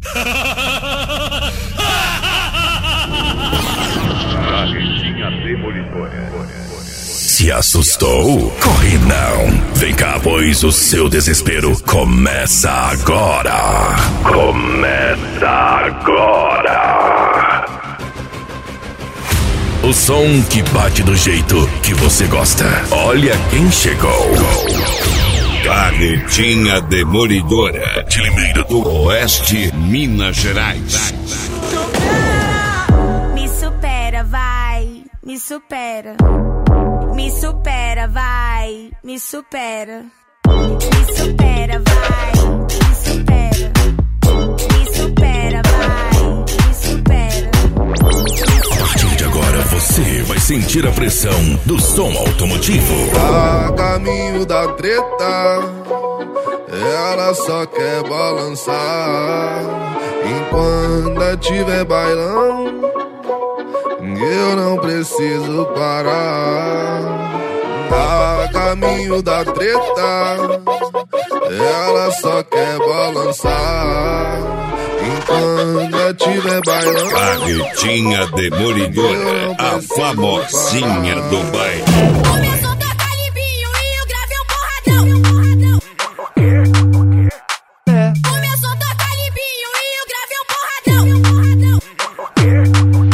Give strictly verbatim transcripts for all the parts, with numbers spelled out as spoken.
Carretinha Demolidora. Se assustou? Corre não. Vem cá, pois o seu desespero começa agora. Começa agora. O som que bate do jeito que você gosta. Olha quem chegou. Carretinha Demolidora. De Limeira do Oeste, Minas Gerais. Me supera, vai. Me supera. Me supera, vai. Me supera. Me supera, vai. Me supera. Me supera, vai. Me supera. A partir de agora você vai sentir a pressão do som automotivo. A caminho da treta, ela só quer balançar. Enquanto tiver bailão, eu não preciso parar. A caminho da treta, ela só quer balançar. Enquanto tiver bailão, Carretinha Demolidora, a famosinha do baile. Começou a tocar limpinho e o grave é um porradão. Começou a tocar limpinho e o grave é um porradão.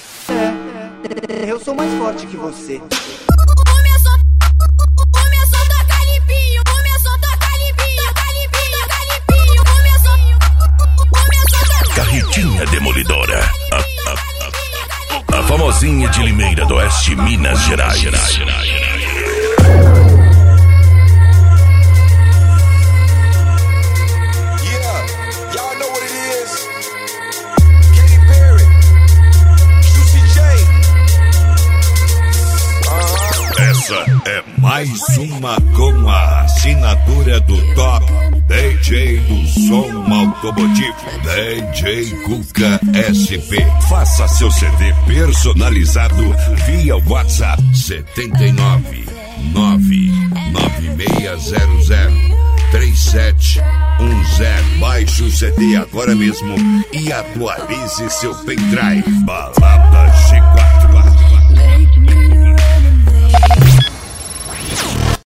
É, eu sou mais forte que você. Começou, começou a tocar limpinho, começou a tocar limpinho, tocar limpinho, tocar limpinho, começou, começou a tocar. Carretinha Demolidora, a, a, a, a famosinha de Limeira do Oeste, Minas Gerais. Essa é mais uma com a assinatura do top D J do som automotivo, D J Cuca S P. Faça seu C D personalizado via WhatsApp setenta e nove, nove nove seis zero zero, três sete um zero. Baixe o C D agora mesmo e atualize seu pendrive. Balada Chica.